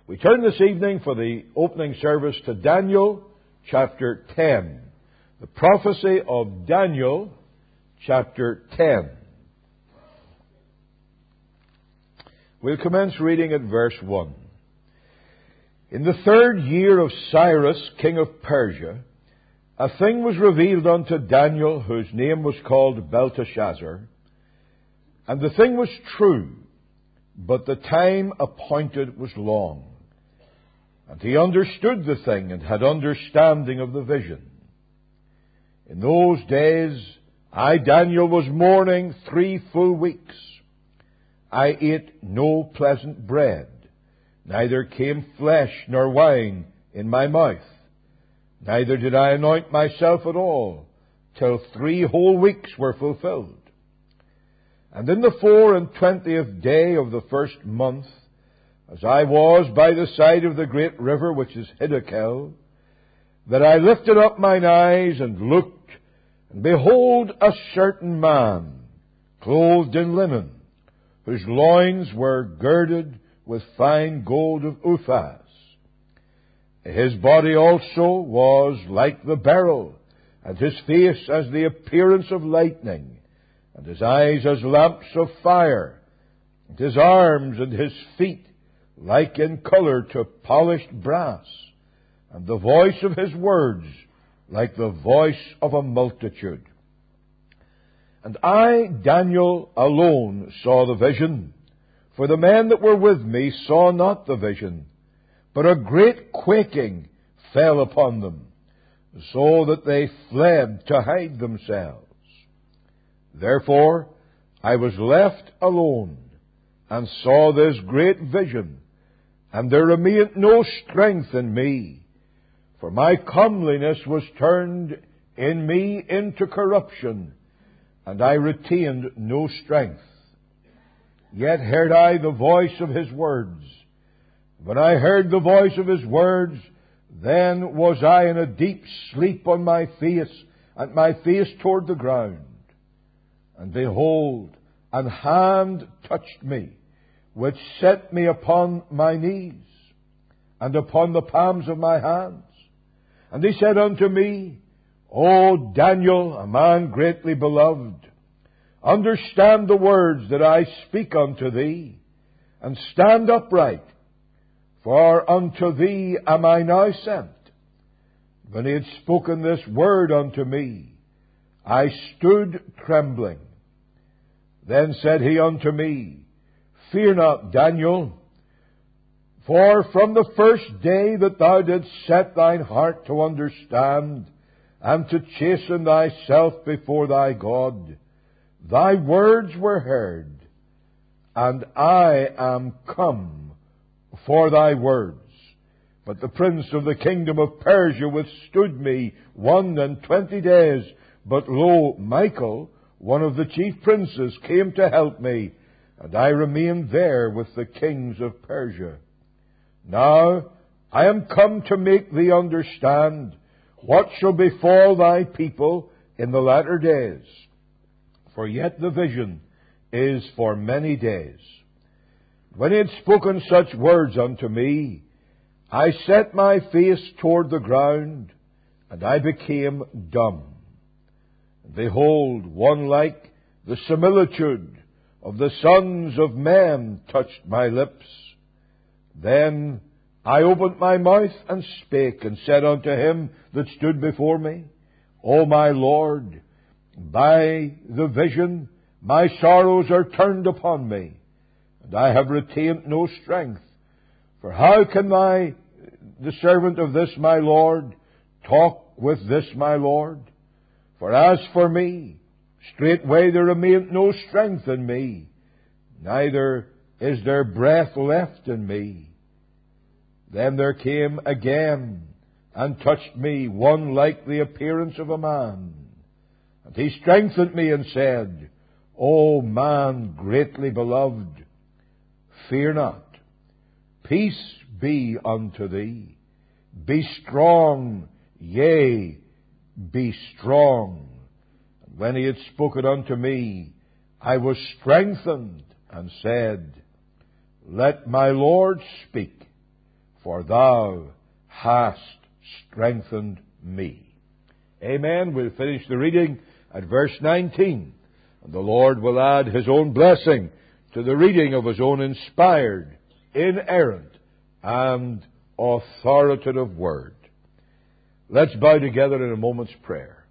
We turn this evening for the opening service to Daniel chapter 10. The prophecy of Daniel chapter 10. We'll commence reading at verse 1. In the 3rd year of Cyrus, king of Persia, a thing was revealed unto Daniel, whose name was called Belteshazzar. And the thing was true, but the time appointed was long. And he understood the thing, and had understanding of the vision. In those days, I, Daniel, was mourning 3 full weeks. I ate no pleasant bread, neither came flesh nor wine in my mouth. Neither did I anoint myself at all, till 3 whole weeks were fulfilled. And in the 24th day of the 1st month, as I was by the side of the great river which is Hiddekel, that I lifted up mine eyes and looked, and behold, a certain man, clothed in linen, whose loins were girded with fine gold of Uphaz. His body also was like the beryl, and his face as the appearance of lightning, and his eyes as lamps of fire, and his arms and his feet like in colour to polished brass, and the voice of his words like the voice of a multitude. And I, Daniel, alone saw the vision, for the men that were with me saw not the vision, but a great quaking fell upon them, so that they fled to hide themselves. Therefore I was left alone, and saw this great vision, and there remained no strength in me, for my comeliness was turned in me into corruption, and I retained no strength. Yet heard I the voice of his words. When I heard the voice of his words, then was I in a deep sleep on my face, and my face toward the ground. And behold, an hand touched me, which set me upon my knees, and upon the palms of my hands. And he said unto me, O Daniel, a man greatly beloved, understand the words that I speak unto thee, and stand upright, for unto thee am I now sent. When he had spoken this word unto me, I stood trembling. Then said he unto me, Fear not, Daniel, for from the first day that thou didst set thine heart to understand, and to chasten thyself before thy God, thy words were heard, and I am come for thy words. But the prince of the kingdom of Persia withstood me 21 days. But lo, Michael, one of the chief princes, came to help me, and I remained there with the kings of Persia. Now I am come to make thee understand what shall befall thy people in the latter days. For yet the vision is for many days. When he had spoken such words unto me, I set my face toward the ground, and I became dumb. And behold, one like the similitude of the sons of men touched my lips. Then I opened my mouth and spake, and said unto him that stood before me, O my Lord, by the vision my sorrows are turned upon me, and I have retained no strength. For how can the servant of this my Lord, talk with this my Lord? For as for me, straightway there remained no strength in me, neither is there breath left in me. Then there came again, and touched me one like the appearance of a man. And he strengthened me and said, O man greatly beloved, fear not. Peace be unto thee. Be strong, yea, be strong. And when he had spoken unto me, I was strengthened, and said, Let my Lord speak. for thou hast strengthened me. Amen. We'll finish the reading at verse 19. And the Lord will add His own blessing to the reading of His own inspired, inerrant, and authoritative Word. Let's bow together in a moment's prayer.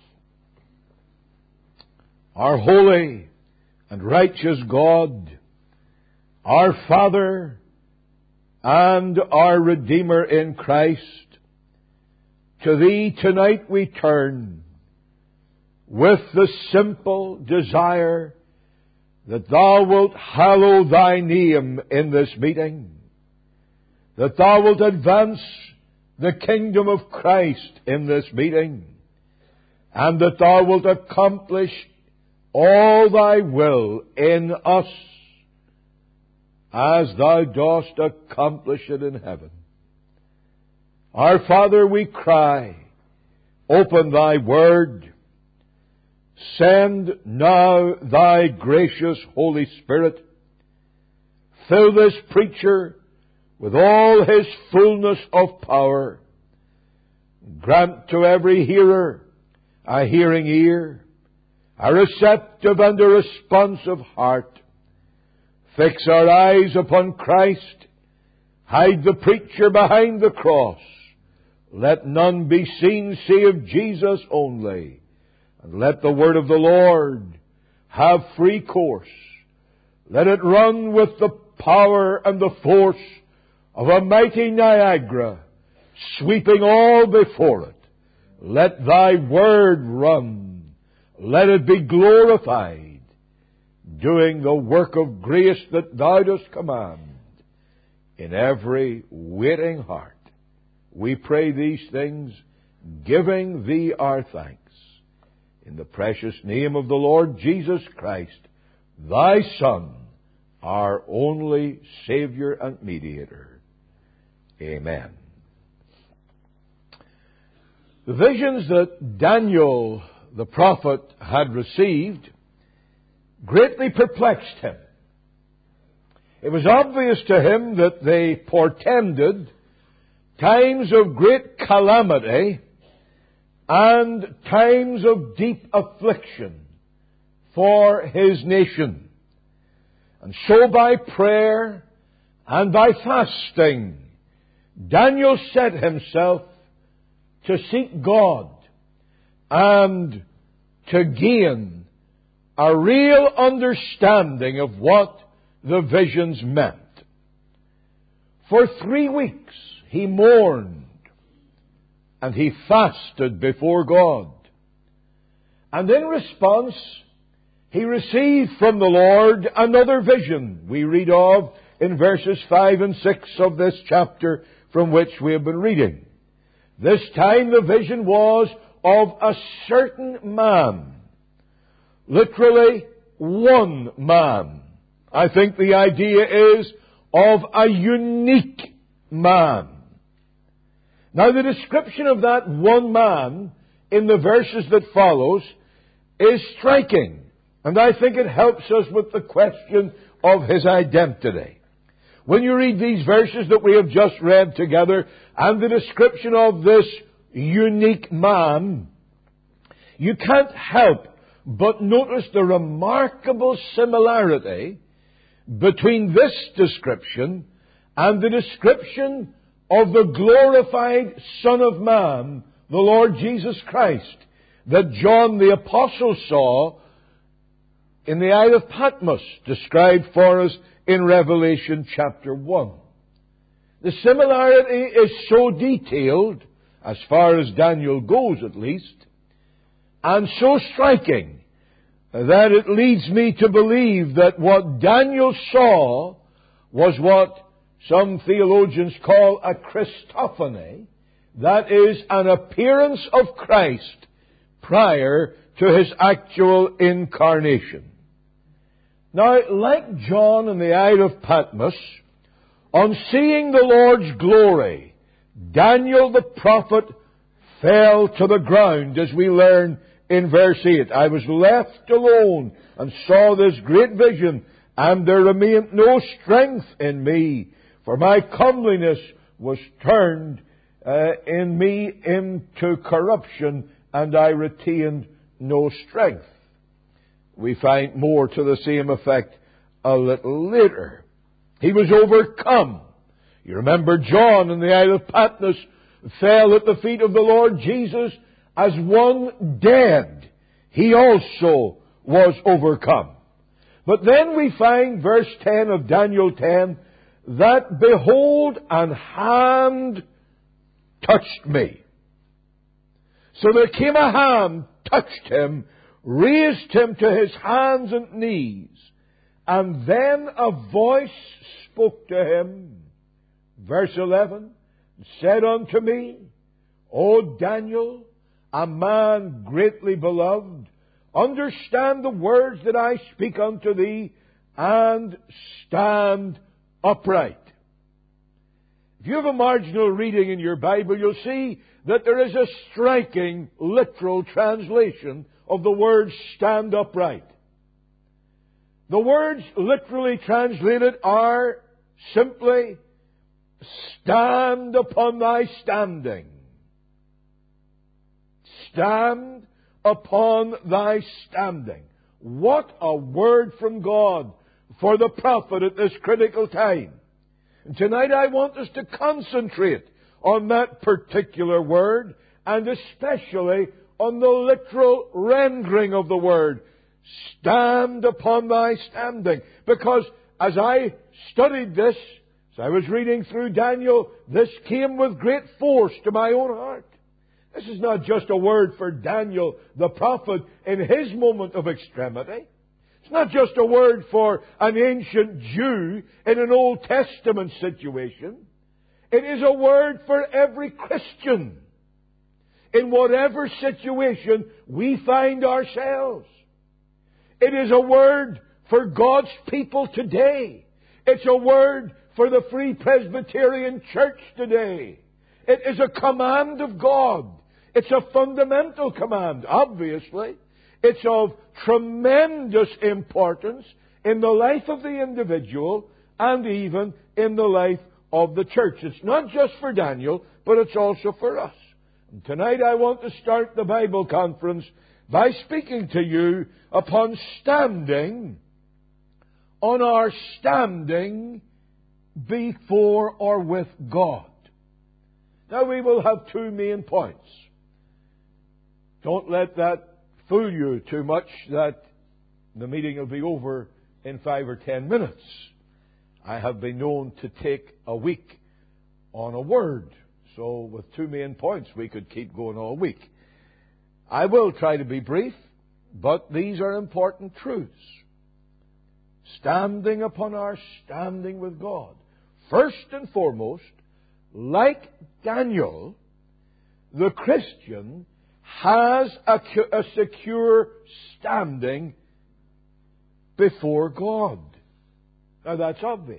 Our holy and righteous God, our Father and our Redeemer in Christ, to Thee tonight we turn with the simple desire that Thou wilt hallow Thy name in this meeting, that Thou wilt advance the kingdom of Christ in this meeting, and that Thou wilt accomplish all Thy will in us as Thou dost accomplish it in heaven. Our Father, we cry, open Thy Word. Send now Thy gracious Holy Spirit. Fill this preacher with all His fullness of power. Grant to every hearer a hearing ear, a receptive and a responsive heart. Fix our eyes upon Christ. Hide the preacher behind the cross. Let none be seen save Jesus only. And let the word of the Lord have free course. Let it run with the power and the force of a mighty Niagara, sweeping all before it. Let Thy word run. Let it be glorified, doing the work of grace that Thou dost command in every waiting heart. We pray these things, giving Thee our thanks. In the precious name of the Lord Jesus Christ, Thy Son, our only Savior and Mediator. Amen. The visions that Daniel the prophet had received greatly perplexed him. It was obvious to him that they portended times of great calamity and times of deep affliction for his nation. And so by prayer and by fasting, Daniel set himself to seek God and to gain a real understanding of what the visions meant. For 3 weeks he mourned and he fasted before God. And in response, he received from the Lord another vision we read of in verses 5 and 6 of this chapter from which we have been reading. This time the vision was of a certain man. Literally, one man. I think the idea is of a unique man. Now, the description of that one man in the verses that follows is striking, and I think it helps us with the question of his identity. When you read these verses that we have just read together, and the description of this unique man, you can't help but notice the remarkable similarity between this description and the description of the glorified Son of Man, the Lord Jesus Christ, that John the Apostle saw in the Isle of Patmos, described for us in Revelation chapter 1. The similarity is so detailed, as far as Daniel goes at least, and so striking, that it leads me to believe that what Daniel saw was what some theologians call a Christophany, that is, an appearance of Christ prior to His actual incarnation. Now, like John in the Isle of Patmos, on seeing the Lord's glory, Daniel the prophet fell to the ground, as we learn in verse 8. I was left alone and saw this great vision, and there remained no strength in me, for my comeliness was turned in me into corruption, and I retained no strength. We find more to the same effect a little later. He was overcome. You remember John in the Isle of Patmos fell at the feet of the Lord Jesus as one dead. He also was overcome. But then we find verse 10 of Daniel 10, that behold, an hand touched me. So there came a hand, touched him, raised him to his hands and knees, and then a voice spoke to him. Verse 11, said unto me, O Daniel, a man greatly beloved, understand the words that I speak unto thee, and stand upright. If you have a marginal reading in your Bible, you'll see that there is a striking literal translation of the word stand upright. The words literally translated are simply stand upon thy standing. Stand upon thy standing. What a word from God for the prophet at this critical time. And tonight I want us to concentrate on that particular word, and especially on the literal rendering of the word. Stand upon thy standing. Because as I studied this, as I was reading through Daniel, this came with great force to my own heart. This is not just a word for Daniel the prophet in his moment of extremity. It's not just a word for an ancient Jew in an Old Testament situation. It is a word for every Christian in whatever situation we find ourselves. It is a word for God's people today. It's a word for the Free Presbyterian Church today. It is a command of God. It's a fundamental command, obviously. It's of tremendous importance in the life of the individual and even in the life of the church. It's not just for Daniel, but it's also for us. And tonight I want to start the Bible conference by speaking to you upon standing, on our standing before or with God. Now we will have two main points. Don't let that fool you too much that the meeting will be over in 5 or 10 minutes. I have been known to take a week on a word. So with two main points, we could keep going all week. I will try to be brief, but these are important truths. Standing upon our standing with God. First and foremost, like Daniel, the Christian has a secure standing before God. Now that's obvious.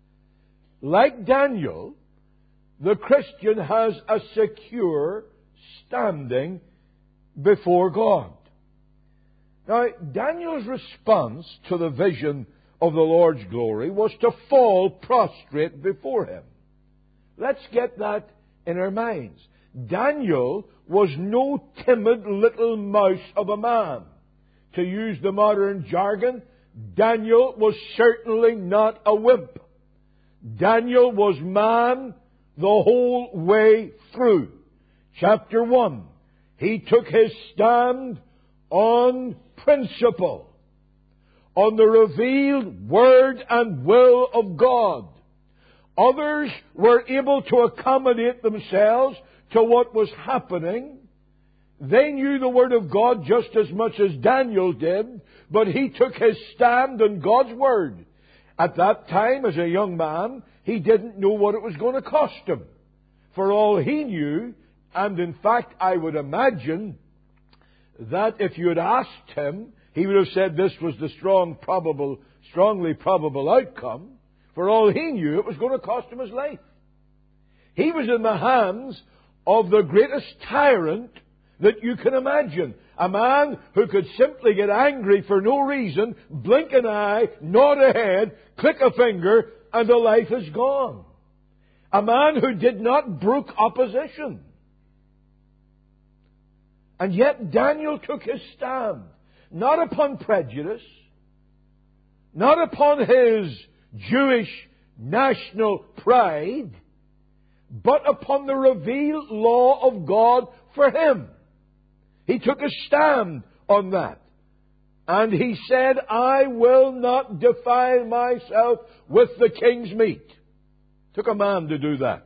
Like Daniel, the Christian has a secure standing before God. Now, Daniel's response to the vision of the Lord's glory was to fall prostrate before Him. Let's get that in our minds. Daniel was no timid little mouse of a man. To use the modern jargon, Daniel was certainly not a wimp. Daniel was man the whole way through. Chapter 1. He took his stand on principle, on the revealed word and will of God. Others were able to accommodate themselves to what was happening. They knew the Word of God just as much as Daniel did, but he took his stand on God's Word. At that time, as a young man, he didn't know what it was going to cost him. For all he knew, and in fact I would imagine that if you had asked him, he would have said this was the strongly probable outcome. For all he knew, it was going to cost him his life. He was in the hands of the greatest tyrant that you can imagine. A man who could simply get angry for no reason, blink an eye, nod a head, click a finger, and the life is gone. A man who did not brook opposition. And yet Daniel took his stand, not upon prejudice, not upon his Jewish national pride, but upon the revealed law of God for him. He took a stand on that. And he said, I will not defile myself with the king's meat. Took a man to do that.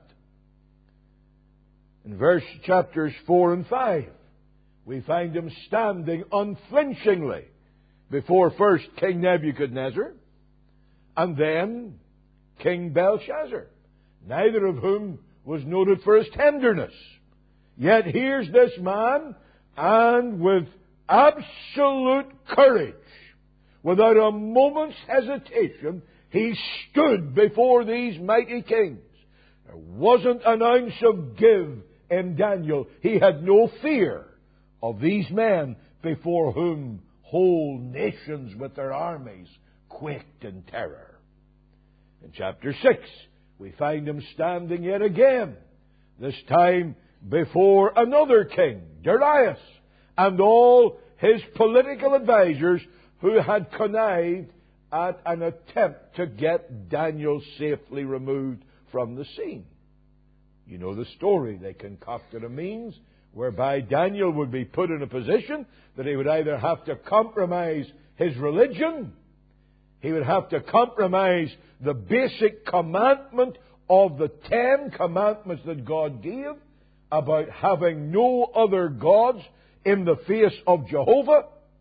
In chapters 4 and 5, we find him standing unflinchingly before first King Nebuchadnezzar and then King Belshazzar, neither of whom was noted for his tenderness. Yet here's this man, and with absolute courage, without a moment's hesitation, he stood before these mighty kings. There wasn't an ounce of give in Daniel. He had no fear of these men before whom whole nations with their armies quaked in terror. In chapter 6, we find him standing yet again, this time before another king, Darius, and all his political advisers who had connived at an attempt to get Daniel safely removed from the scene. You know the story. They concocted a means whereby Daniel would be put in a position that he would either have to compromise his religion, he would have to compromise the basic commandment of the 10 commandments that God gave about having no other gods in the face of Jehovah,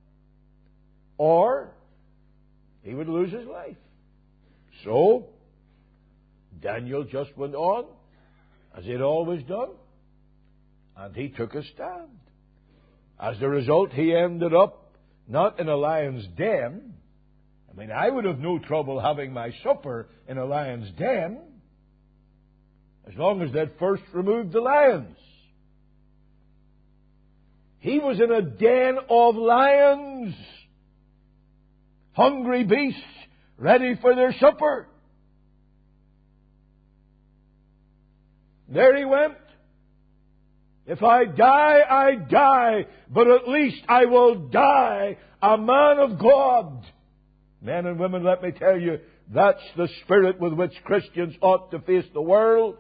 or he would lose his life. So, Daniel just went on, as he had always done, and he took a stand. As a result, he ended up not in a lion's den. I mean, I would have no trouble having my supper in a lion's den, as long as they'd first removed the lions. He was in a den of lions, hungry beasts, ready for their supper. There he went. If I die, I die, but at least I will die a man of God. Men and women, let me tell you, that's the spirit with which Christians ought to face the world.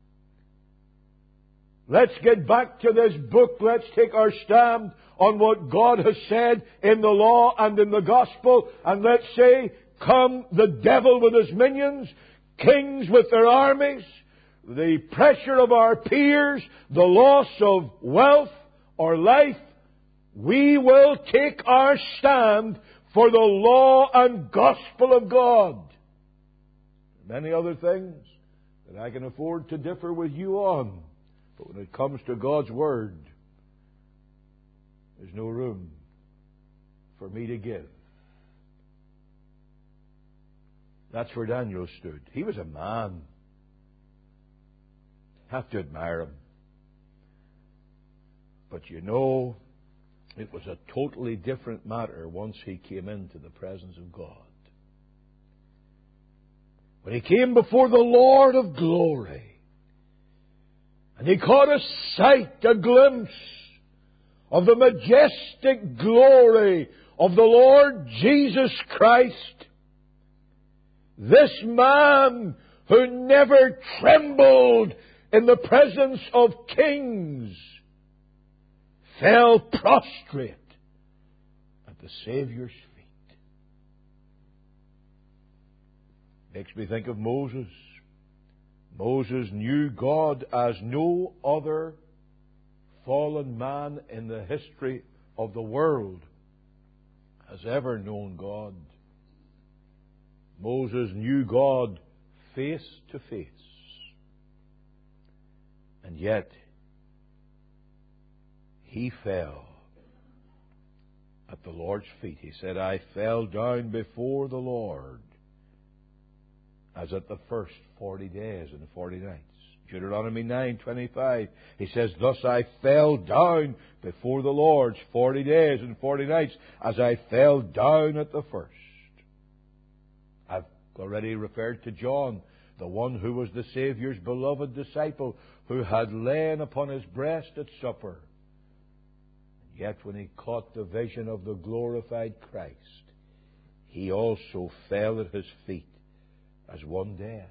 Let's get back to this book. Let's take our stand on what God has said in the law and in the gospel. And let's say, come the devil with his minions, kings with their armies, the pressure of our peers, the loss of wealth or life, we will take our stand for the law and gospel of God. Many other things that I can afford to differ with you on. But when it comes to God's Word, there's no room for me to give. That's where Daniel stood. He was a man. Have to admire him. But you know, it was a totally different matter once he came into the presence of God. When he came before the Lord of glory, and he caught a sight, a glimpse of the majestic glory of the Lord Jesus Christ, this man who never trembled in the presence of kings fell prostrate at the Savior's feet. Makes me think of Moses. Moses knew God as no other fallen man in the history of the world has ever known God. Moses knew God face to face. And yet, he fell at the Lord's feet. He said, I fell down before the Lord as at the first 40 days and 40 nights. Deuteronomy 9:25, he says, thus I fell down before the Lord 40 days and 40 nights as I fell down at the first. I've already referred to John, the one who was the Saviour's beloved disciple, who had lain upon his breast at supper. And yet when he caught the vision of the glorified Christ, he also fell at his feet as one dead.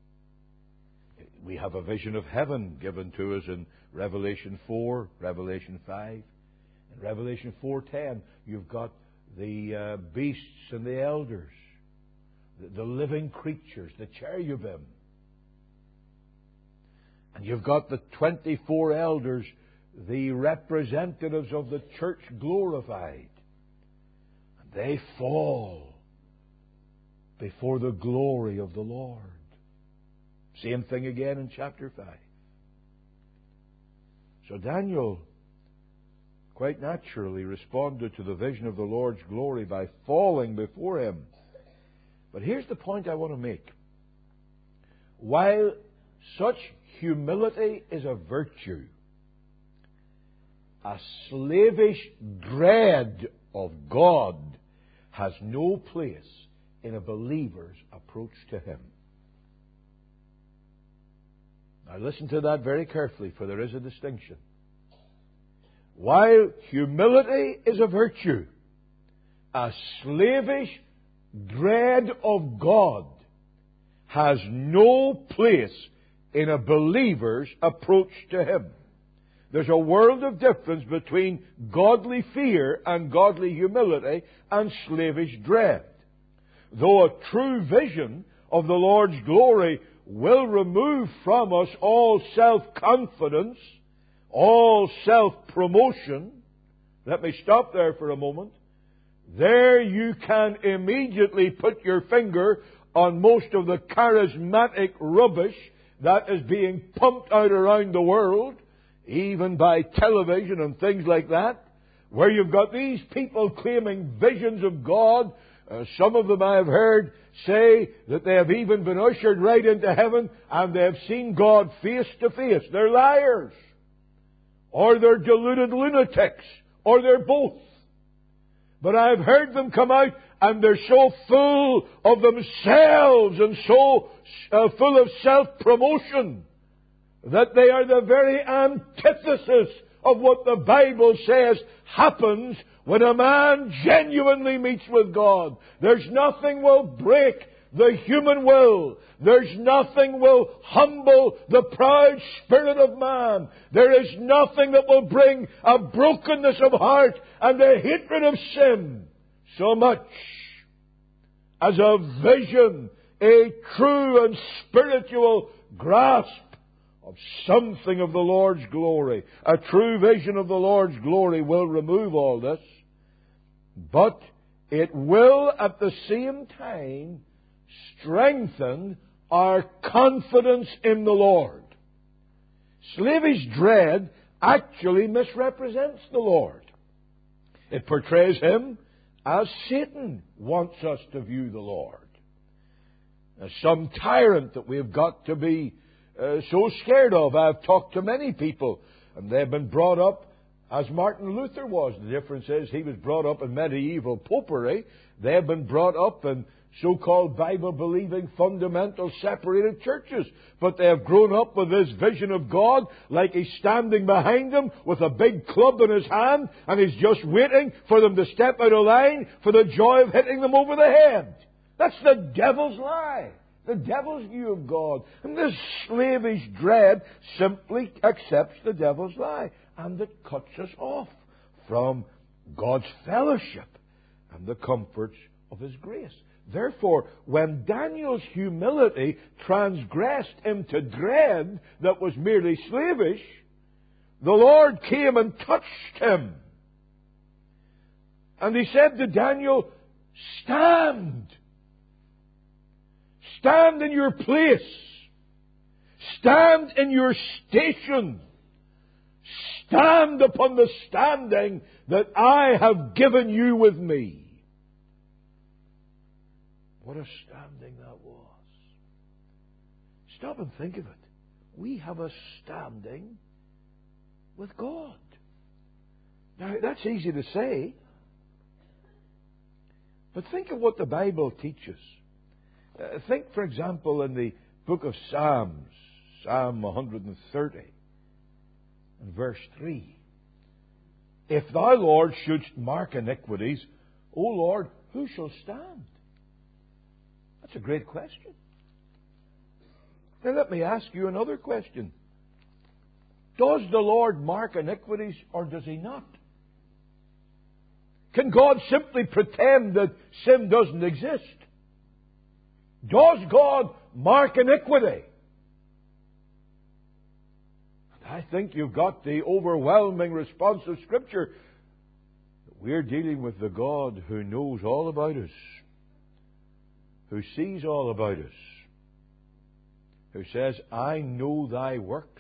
We have a vision of heaven given to us in Revelation 4, Revelation 5. In Revelation 4:10, you've got the beasts and the elders, the living creatures, the cherubim. And you've got the 24 elders, the representatives of the church glorified. And they fall before the glory of the Lord. Same thing again in chapter 5. So Daniel quite naturally responded to the vision of the Lord's glory by falling before him. But here's the point I want to make. While such humility is a virtue, a slavish dread of God has no place in a believer's approach to Him. Now listen to that very carefully, for there is a distinction. While humility is a virtue, a slavish dread of God has no place in a believer's approach to Him. There's a world of difference between godly fear and godly humility and slavish dread. Though a true vision of the Lord's glory will remove from us all self-confidence, all self-promotion. Let me stop there for a moment. There you can immediately put your finger on most of the charismatic rubbish that is being pumped out around the world, even by television and things like that, where you've got these people claiming visions of God. Some of them I have heard say that they have even been ushered right into heaven and they have seen God face to face. They're liars. Or they're deluded lunatics. Or they're both. But I've heard them come out and they're so full of themselves and so full of self-promotion that they are the very antithesis of what the Bible says happens when a man genuinely meets with God. There's nothing will break the human will. There's nothing will humble the proud spirit of man. There is nothing that will bring a brokenness of heart and a hatred of sin so much as a vision, a true and spiritual grasp of something of the Lord's glory. A true vision of the Lord's glory will remove all this, but it will at the same time strengthen our confidence in the Lord. Slavish dread actually misrepresents the Lord. It portrays Him as Satan wants us to view the Lord, as some tyrant that we've got to be so scared of. I've talked to many people, and they've been brought up as Martin Luther was. The difference is he was brought up in medieval popery. They have been brought up in so-called Bible-believing, fundamental, separated churches. But they have grown up with this vision of God, like He's standing behind them with a big club in His hand, and He's just waiting for them to step out of line for the joy of hitting them over the head. That's the devil's lie. The devil's view of God. And this slavish dread simply accepts the devil's lie. And it cuts us off from God's fellowship and the comforts of His grace. Therefore, when Daniel's humility transgressed into dread that was merely slavish, the Lord came and touched him. And He said to Daniel, "Stand. Stand in your place. Stand in your station. Stand upon the standing that I have given you with me." What a standing that was. Stop and think of it. We have a standing with God. Now, that's easy to say. But think of what the Bible teaches. Think, for example, in the Book of Psalms, Psalm 130, and verse 3. If thou, Lord, shouldst mark iniquities, O Lord, who shall stand? That's a great question. Now let me ask you another question. Does the Lord mark iniquities or does He not? Can God simply pretend that sin doesn't exist? Does God mark iniquity? And I think you've got the overwhelming response of Scripture. We're dealing with the God who knows all about us, who sees all about us, who says, I know thy works.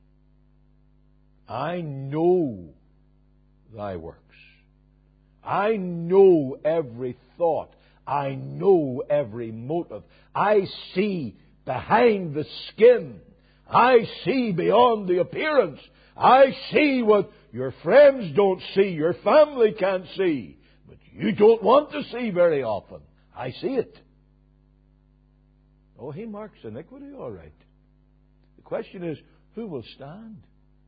I know thy works. I know every thought. I know every motive. I see behind the skin. I see beyond the appearance. I see what your friends don't see, your family can't see, but you don't want to see very often. I see it. Oh, He marks iniquity, all right. The question is, who will stand?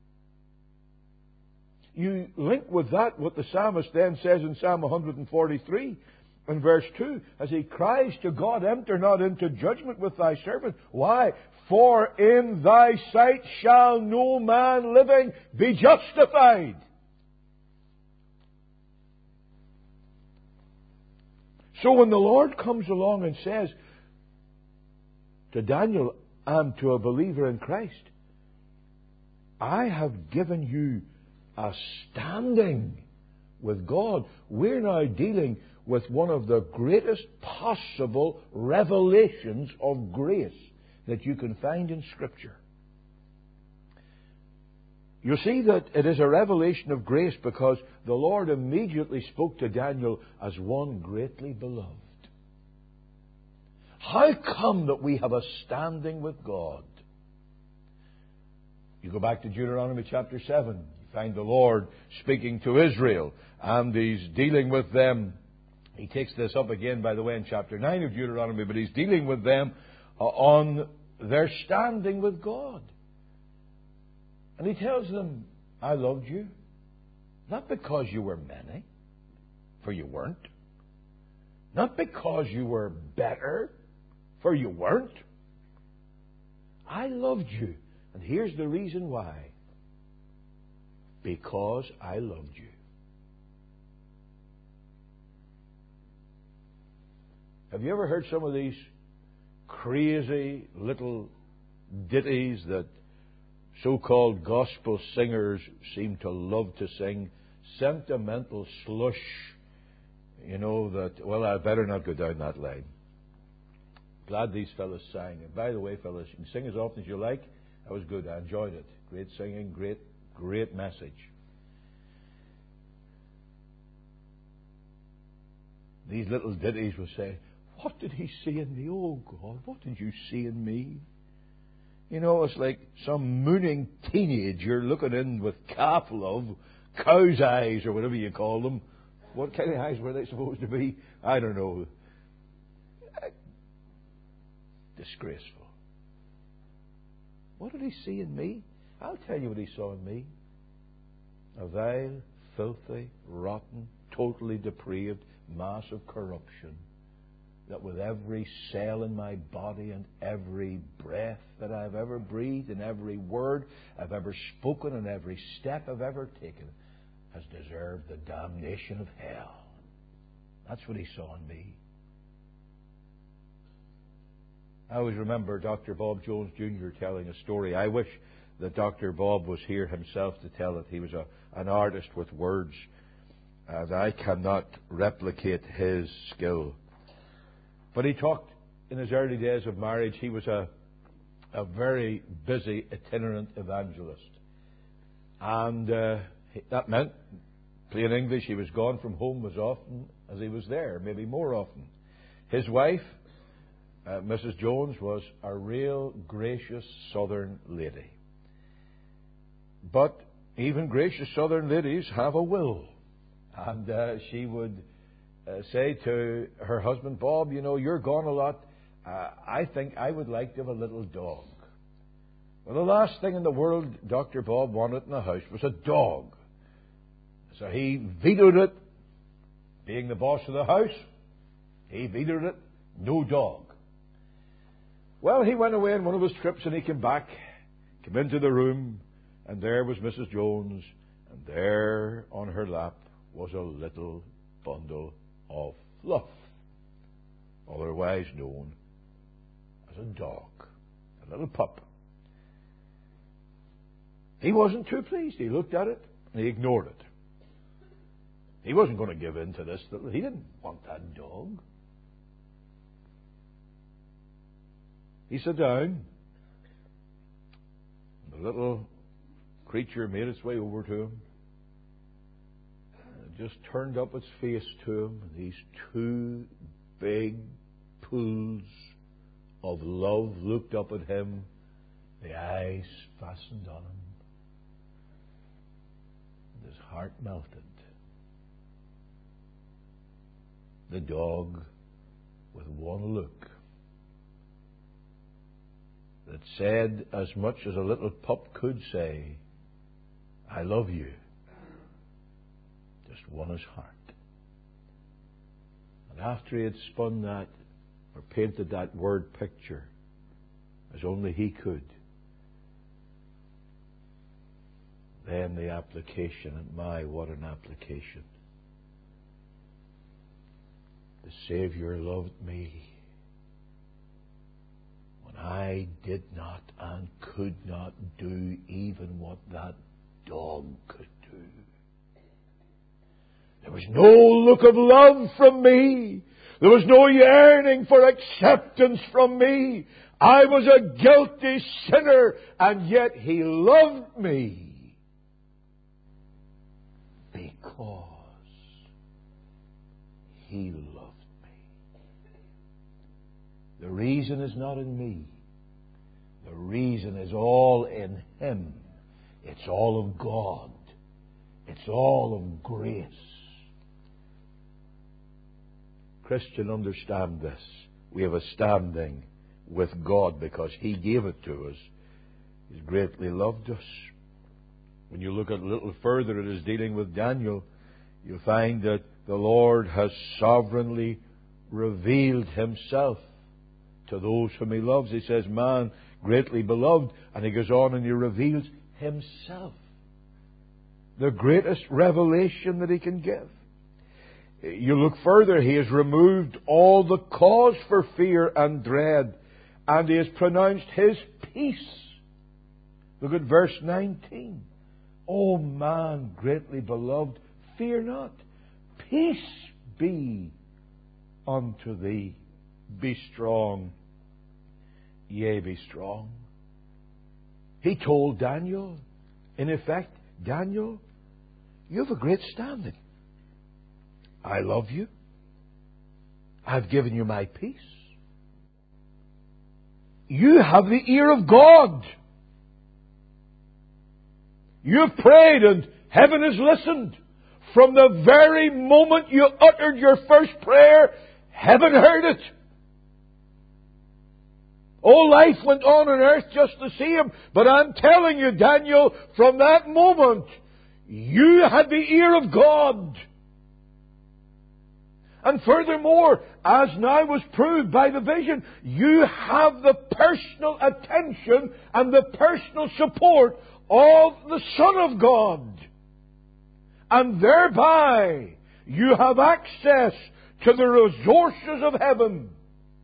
You link with that what the psalmist then says in Psalm 143 and verse 2, as he cries to God, enter not into judgment with thy servant. Why? For in thy sight shall no man living be justified. So when the Lord comes along and says to Daniel and to a believer in Christ, I have given you a standing with God, we're now dealing with one of the greatest possible revelations of grace that you can find in Scripture. You see that it is a revelation of grace because the Lord immediately spoke to Daniel as one greatly beloved. How come that we have a standing with God? You go back to Deuteronomy chapter 7. You find the Lord speaking to Israel, and He's dealing with them. He takes this up again, by the way, in chapter 9 of Deuteronomy, but He's dealing with them on their standing with God. And He tells them, I loved you, not because you were many, for you weren't. Not because you were better, for you weren't. I loved you. And here's the reason why. Because I loved you. Have you ever heard some of these crazy little ditties that so-called gospel singers seem to love to sing? Sentimental slush, you know, that, well, I better not go down that line. Glad these fellas sang. And by the way, fellas, you can sing as often as you like. That was good. I enjoyed it. Great singing, great message. These little ditties will say, what did he see in me? Oh, God, what did you see in me? You know, it's like some mooning teenager looking in with calf love, cow's eyes, or whatever you call them. What kind of eyes were they supposed to be? I don't know. Disgraceful. What did he see in me? I'll tell you what he saw in me. A vile, filthy, rotten, totally depraved mass of corruption that with every cell in my body and every breath that I've ever breathed and every word I've ever spoken and every step I've ever taken has deserved the damnation of hell. That's what he saw in me. I always remember Dr. Bob Jones Jr. telling a story. I wish that Dr. Bob was here himself to tell it. He was an artist with words, and I cannot replicate his skill. But he talked in his early days of marriage. He was a very busy itinerant evangelist. And that meant, plain English, he was gone from home as often as he was there, maybe more often. His wife, Mrs. Jones, was a real gracious southern lady. But even gracious southern ladies have a will. And she would say to her husband, Bob, you know, you're gone a lot. I think I would like to have a little dog. Well, the last thing in the world Dr. Bob wanted in the house was a dog. So he vetoed it. Being the boss of the house, he vetoed it. No dog. Well, he went away on one of his trips and he came back, came into the room, and there was Mrs. Jones, and there on her lap was a little bundle of fluff, otherwise known as a dog, a little pup. He wasn't too pleased. He looked at it and he ignored it. He wasn't going to give in to this. He didn't want that dog. He sat down. The little creature made its way over to him. It just turned up its face to him. These two big pools of love looked up at him. The eyes fastened on him. And his heart melted. The dog, with one look, that said as much as a little pup could say, I love you, just won his heart. And after he had spun that, or painted that word picture, as only he could, then the application, and my, what an application. The Savior loved me when I did not and could not do even what that dog could do. There was no look of love from me. There was no yearning for acceptance from me. I was a guilty sinner, and yet He loved me because He loved me. The reason is not in me. The reason is all in Him. It's all of God. It's all of grace. Christian, understand this. We have a standing with God because He gave it to us. He's greatly loved us. When you look a little further at His dealing with Daniel, you'll find that the Lord has sovereignly revealed Himself to those whom He loves. He says, man, greatly beloved. And He goes on and He reveals Himself. The greatest revelation that He can give. You look further, He has removed all the cause for fear and dread. And He has pronounced His peace. Look at verse 19. O man, greatly beloved, fear not. Peace be unto thee. Be strong. Yea, be strong. He told Daniel, in effect, Daniel, you have a great standing. I love you. I've given you my peace. You have the ear of God. You have prayed and heaven has listened. From the very moment you uttered your first prayer, heaven heard it. All life went on earth just the same. But I'm telling you, Daniel, from that moment, you had the ear of God. And furthermore, as now was proved by the vision, you have the personal attention and the personal support of the Son of God. And thereby, you have access to the resources of heaven.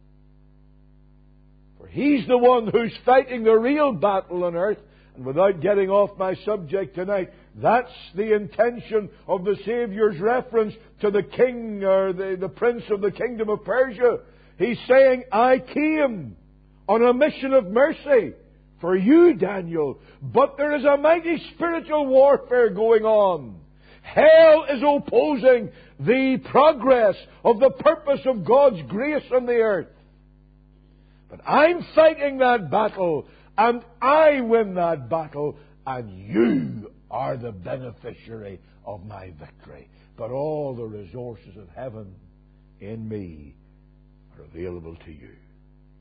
For He's the one who's fighting the real battle on earth. And without getting off my subject tonight, that's the intention of the Saviour's reference to the king or the prince of the kingdom of Persia. He's saying, I came on a mission of mercy for you, Daniel. But there is a mighty spiritual warfare going on. Hell is opposing the progress of the purpose of God's grace on the earth. But I'm fighting that battle, and I win that battle, and you are the beneficiary of my victory. But all the resources of heaven in me are available to you.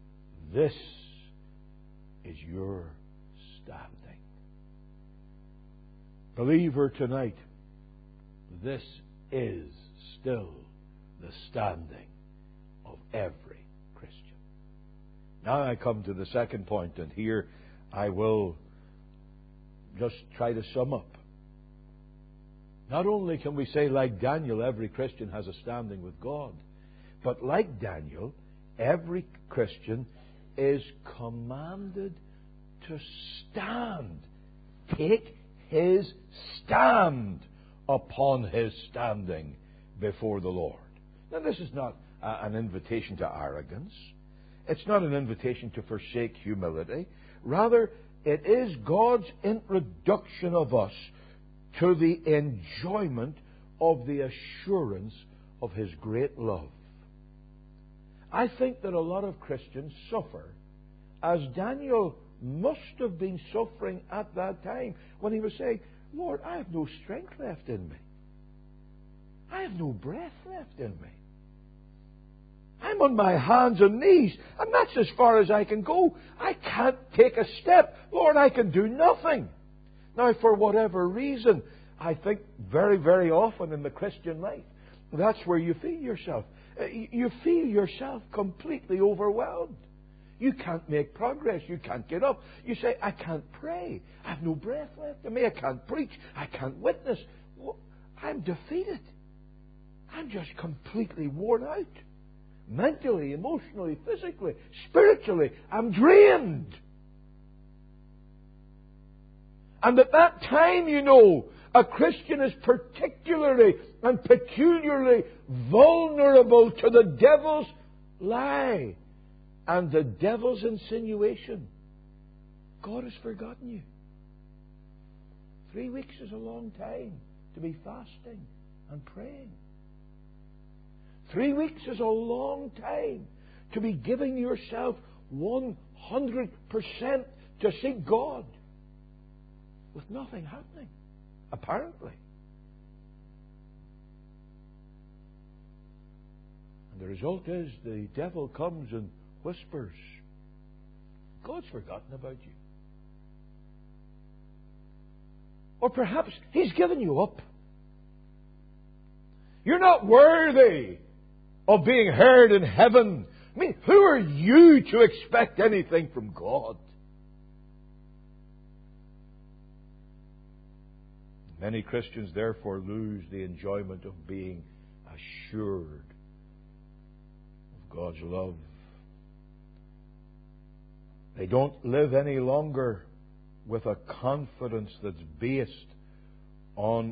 This is your standing. Believer, tonight, this is still the standing of every Christian. Now I come to the second point, and here I will just try to sum up. Not only can we say, like Daniel, every Christian has a standing with God, but like Daniel, every Christian is commanded to stand. Take his stand upon his standing before the Lord. Now, this is not an invitation to arrogance. It's not an invitation to forsake humility. Rather, it is God's introduction of us to the enjoyment of the assurance of His great love. I think that a lot of Christians suffer, as Daniel must have been suffering at that time, when he was saying, Lord, I have no strength left in me. I have no breath left in me. I'm on my hands and knees, and that's as far as I can go. I can't take a step. Lord, I can do nothing. Now, for whatever reason, I think very, very often in the Christian life, that's where you feel yourself. You feel yourself completely overwhelmed. You can't make progress. You can't get up. You say, I can't pray. I have no breath left in me. I can't preach. I can't witness. I'm defeated. I'm just completely worn out. Mentally, emotionally, physically, spiritually, I'm drained. And at that time, you know, a Christian is particularly and peculiarly vulnerable to the devil's lie and the devil's insinuation. God has forgotten you. 3 weeks is a long time to be fasting and praying. 3 weeks is a long time to be giving yourself 100% to seek God with nothing happening, apparently. And the result is the devil comes and whispers, God's forgotten about you. Or perhaps He's given you up. You're not worthy of being heard in heaven. I mean, who are you to expect anything from God? Many Christians therefore lose the enjoyment of being assured of God's love. They don't live any longer with a confidence that's based on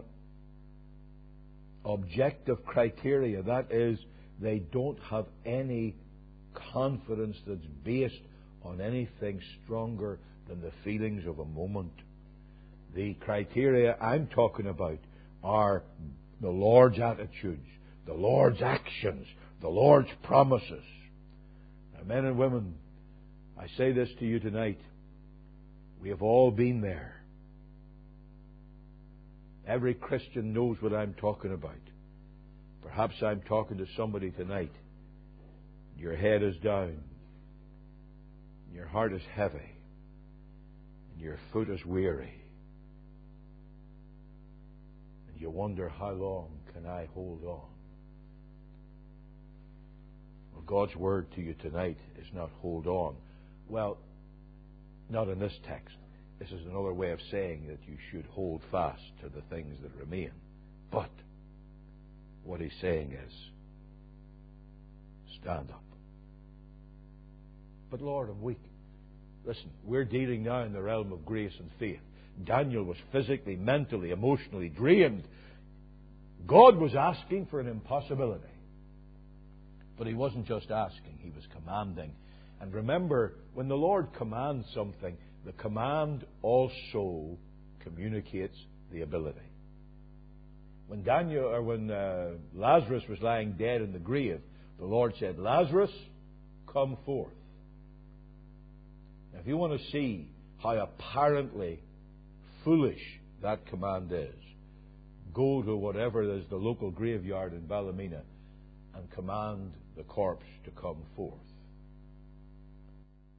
objective criteria. That is, they don't have any confidence that's based on anything stronger than the feelings of a moment. The criteria I'm talking about are the Lord's attitudes, the Lord's actions, the Lord's promises. Now, men and women, I say this to you tonight. We have all been there. Every Christian knows what I'm talking about. Perhaps I'm talking to somebody tonight. Your head is down. Your heart is heavy. And your foot is weary. And you wonder, how long can I hold on? Well, God's word to you tonight is not hold on. Well, not in this text. This is another way of saying that you should hold fast to the things that remain. But what He's saying is, stand up. But Lord, I'm weak. Listen, we're dealing now in the realm of grace and faith. Daniel was physically, mentally, emotionally drained. God was asking for an impossibility. But He wasn't just asking, He was commanding. And remember, when the Lord commands something, the command also communicates the ability. When Lazarus was lying dead in the grave, the Lord said, Lazarus, come forth. Now, if you want to see how apparently foolish that command is, go to whatever is the local graveyard in Ballymena and command the corpse to come forth.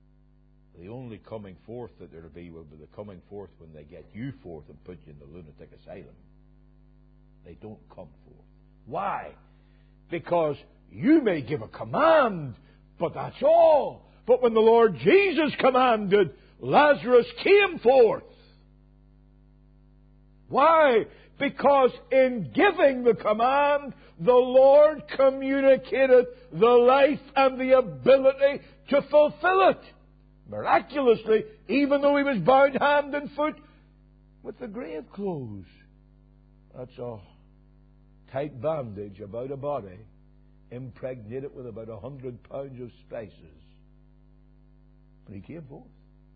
The only coming forth that there will be the coming forth when they get you forth and put you in the lunatic asylum. They don't come forth. Why? Because you may give a command, but that's all. But when the Lord Jesus commanded, Lazarus came forth. Why? Because in giving the command, the Lord communicated the life and the ability to fulfill it. Miraculously, even though he was bound hand and foot with the grave clothes. That's a tight bandage about a body, impregnated with about 100 pounds of spices. But he came forth.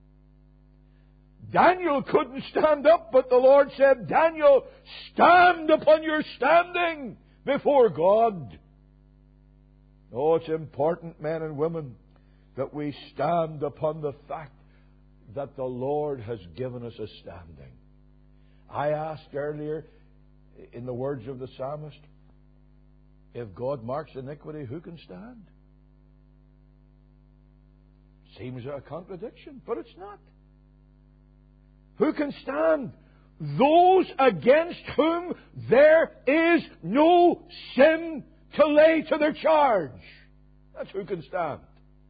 Daniel couldn't stand up, but the Lord said, Daniel, stand upon your standing before God. Oh, it's important, men and women, that we stand upon the fact that the Lord has given us a standing. I asked earlier, in the words of the psalmist, if God marks iniquity, who can stand? Seems a contradiction, but it's not. Who can stand? Those against whom there is no sin to lay to their charge. That's who can stand.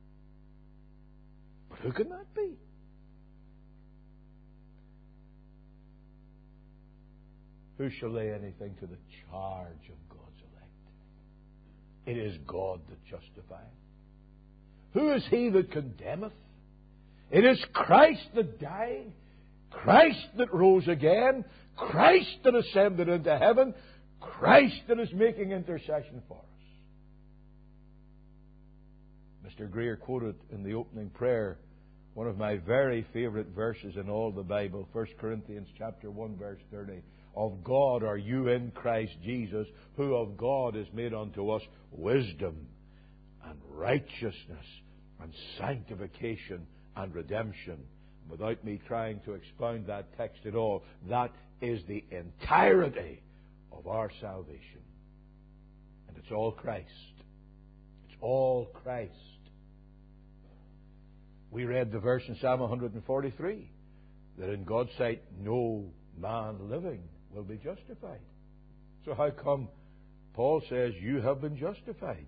But who can that be? Who shall lay anything to the charge of God's elect? It is God that justifieth. Who is he that condemneth? It is Christ that died, Christ that rose again, Christ that ascended into heaven, Christ that is making intercession for us. Mr. Greer quoted in the opening prayer one of my very favourite verses in all the Bible, 1 Corinthians chapter 1, verse 30. Of God are you in Christ Jesus, who of God is made unto us wisdom and righteousness and sanctification and redemption. Without me trying to expound that text at all, that is the entirety of our salvation. And it's all Christ. It's all Christ. We read the verse in Psalm 143 that in God's sight no man living will be justified. So how come Paul says you have been justified?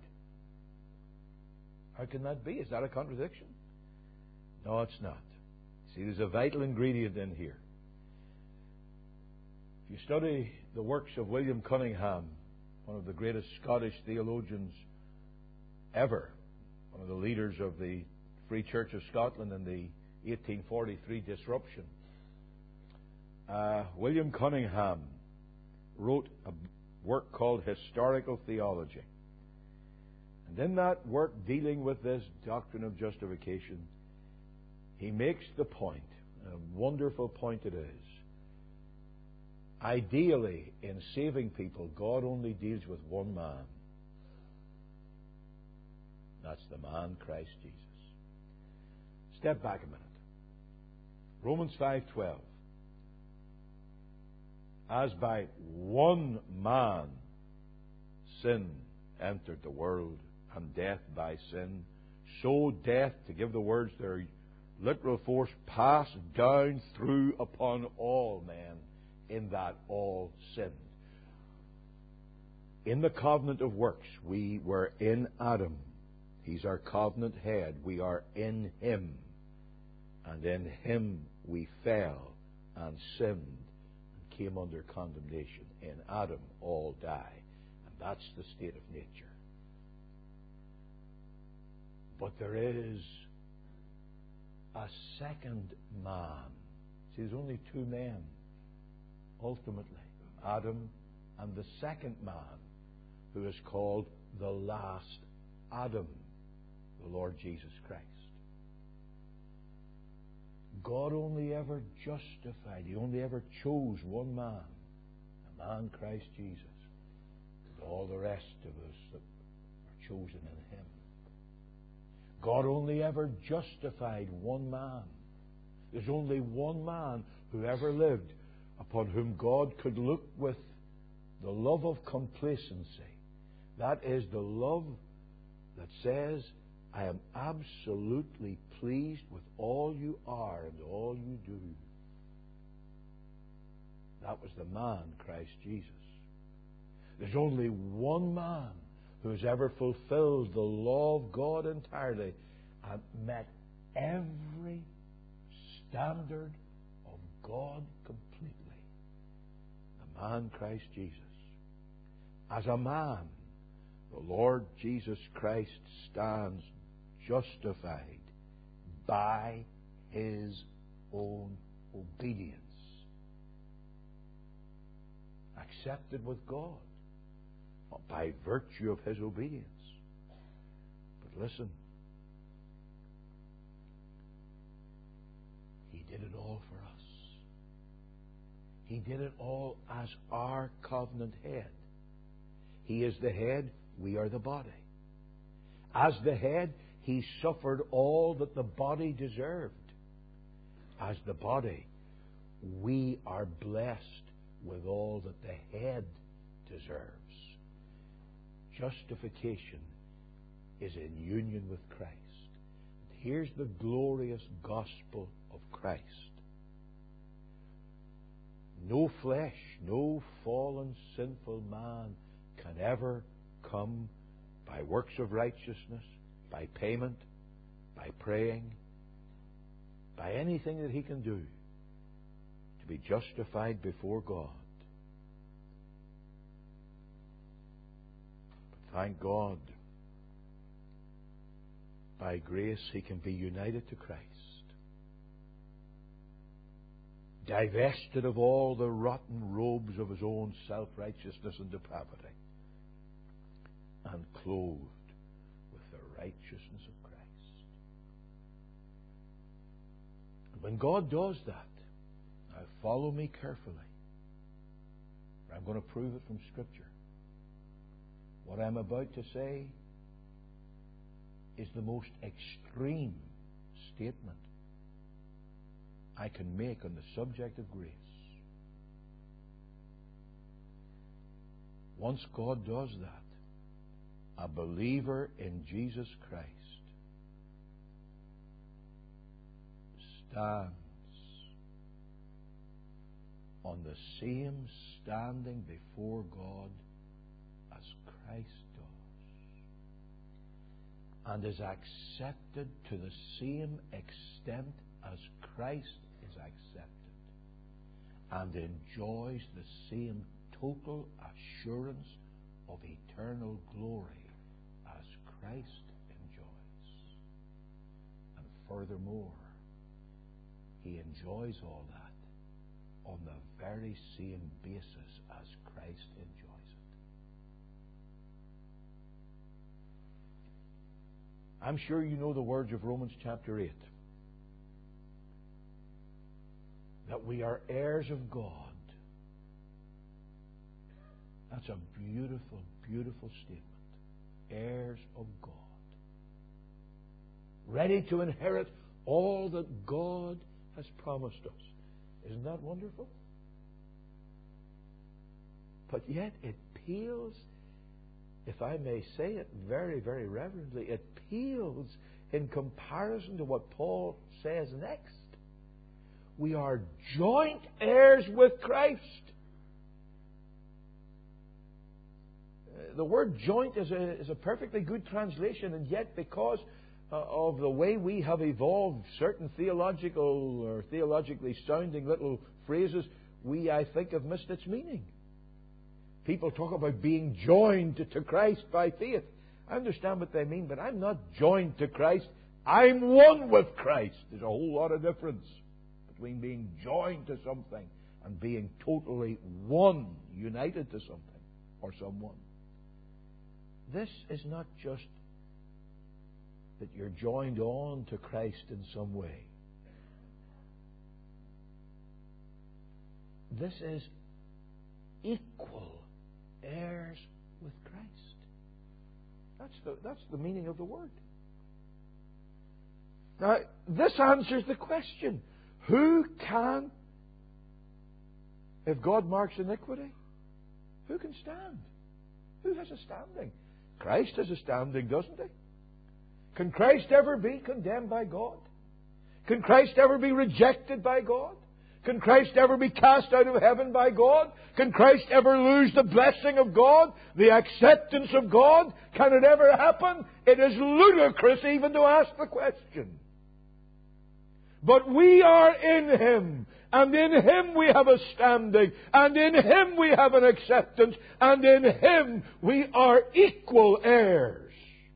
How can that be? Is that a contradiction? No, it's not. See, there's a vital ingredient in here. If you study the works of William Cunningham, one of the greatest Scottish theologians ever, one of the leaders of the Free Church of Scotland in the 1843 disruption, William Cunningham wrote a work called Historical Theology. And in that work dealing with this doctrine of justification, he makes the point, a wonderful point it is. Ideally, in saving people, God only deals with one man. That's the man, Christ Jesus. Step back a minute. Romans 5:12. As by one man sin entered the world, and death by sin, so death, to give the words their literal force, passed down through upon all men, in that all sinned. In the covenant of works, we were in Adam. He's our covenant head. We are in him. And in him we fell and sinned and came under condemnation. In Adam all die. And that's the state of nature. But there is a second man. See, there's only two men, ultimately. Adam and the second man, who is called the last Adam, the Lord Jesus Christ. God only ever justified, He only ever chose one man, the man Christ Jesus. And all the rest of us that are chosen in Him. God only ever justified one man. There's only one man who ever lived upon whom God could look with the love of complacency. That is the love that says, I am absolutely pleased with all you are and all you do. That was the man, Christ Jesus. There's only one man who has ever fulfilled the law of God entirely and met every standard of God completely. The man, Christ Jesus. As a man, the Lord Jesus Christ stands justified by His own obedience. Accepted with God, not by virtue of His obedience. But listen, He did it all for us. He did it all as our covenant head. He is the head, we are the body. As the head, He suffered all that the body deserved. As the body, we are blessed with all that the head deserves. Justification is in union with Christ. Here's the glorious gospel of Christ. No flesh, no fallen, sinful man can ever come by works of righteousness, by payment, by praying, by anything that he can do to be justified before God. But thank God, by grace he can be united to Christ, divested of all the rotten robes of his own self-righteousness and depravity, and clothed with the righteousness of Christ. And when God does that, now follow me carefully, for I'm going to prove it from Scripture. What I'm about to say is the most extreme statement I can make on the subject of grace. Once God does that, a believer in Jesus Christ stands on the same standing before God as Christ does, and is accepted to the same extent as Christ is accepted, and enjoys the same total assurance of eternal glory as Christ enjoys. And furthermore, he enjoys all that on the very same basis as Christ enjoys it. I'm sure you know the words of Romans chapter 8, that we are heirs of God. That's a beautiful, beautiful statement. Heirs of God. Ready to inherit all that God has promised us. Isn't that wonderful? But yet it pales, if I may say it very, very reverently, it pales in comparison to what Paul says next. We are joint heirs with Christ. The word joint is a perfectly good translation, and yet because of the way we have evolved certain theological or theologically sounding little phrases, we, I think, have missed its meaning. People talk about being joined to Christ by faith. I understand what they mean, but I'm not joined to Christ. I'm one with Christ. There's a whole lot of difference between being joined to something and being totally one, united to something or someone. This is not just that you're joined on to Christ in some way. This is equal heirs with Christ. That's the meaning of the word. Now, this answers the question. Who can, if God marks iniquity, who can stand? Who has a standing? Christ has a standing, doesn't he? Can Christ ever be condemned by God? Can Christ ever be rejected by God? Can Christ ever be cast out of heaven by God? Can Christ ever lose the blessing of God, the acceptance of God? Can it ever happen? It is ludicrous even to ask the question. But we are in Him, and in Him we have a standing, and in Him we have an acceptance, and in Him we are equal heirs.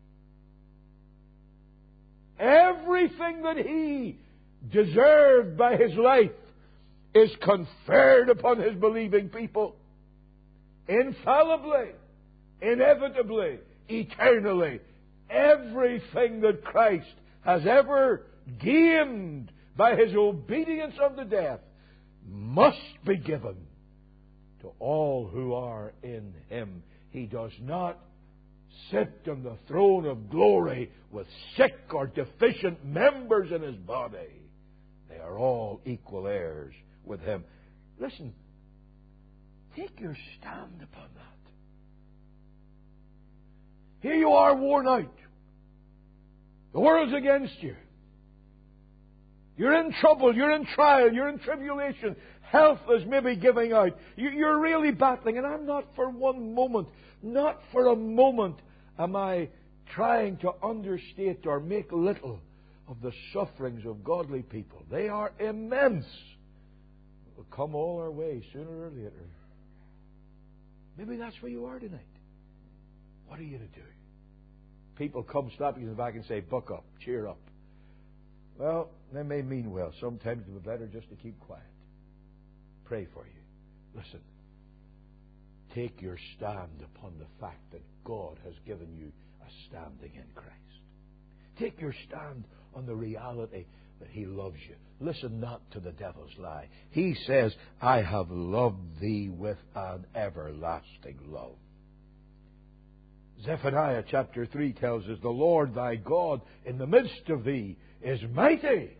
Everything that He deserved by His life is conferred upon His believing people. Infallibly, inevitably, eternally. Everything that Christ has ever gained by His obedience unto death must be given to all who are in Him. He does not sit on the throne of glory with sick or deficient members in His body. They are all equal heirs with Him. Listen, take your stand upon that. Here you are worn out. The world's against you. You're in trouble, you're in trial, you're in tribulation. Health is maybe giving out. You're really battling. And I'm not for one moment, not for a moment am I trying to understate or make little of the sufferings of godly people. They are immense. Will come all our way sooner or later. Maybe that's where you are tonight. What are you to do? People come slap you in the back and say, buck up, cheer up. Well, they may mean well. Sometimes it would be better just to keep quiet. Pray for you. Listen. Take your stand upon the fact that God has given you a standing in Christ. Take your stand on the reality that He loves you. Listen not to the devil's lie. He says, I have loved thee with an everlasting love. Zephaniah chapter 3 tells us, the Lord thy God in the midst of thee is mighty.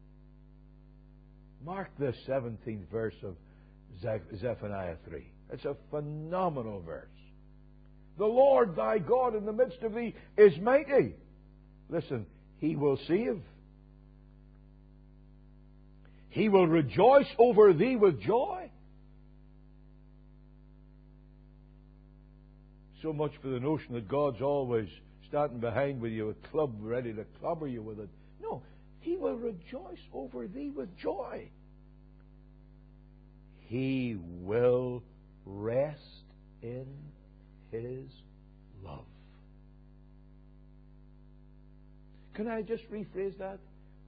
Mark the 17th verse of Zephaniah 3. It's a phenomenal verse. The Lord thy God in the midst of thee is mighty. Listen, He will save. He will rejoice over thee with joy. So much for the notion that God's always standing behind with you, a club ready to clobber you with it. No, He will rejoice over thee with joy. He will rest in His love. Can I just rephrase that?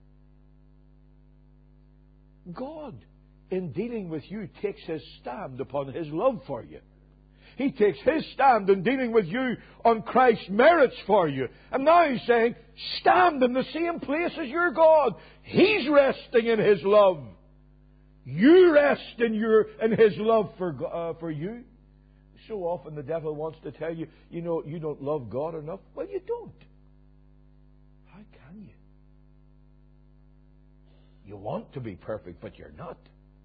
God, in dealing with you, takes His stand upon His love for you. He takes His stand in dealing with you on Christ's merits for you. And now He's saying, stand in the same place as your God. He's resting in His love. You rest in His love for you. So often the devil wants to tell you, you don't love God enough. Well, you don't. How can you? You want to be perfect, but you're not.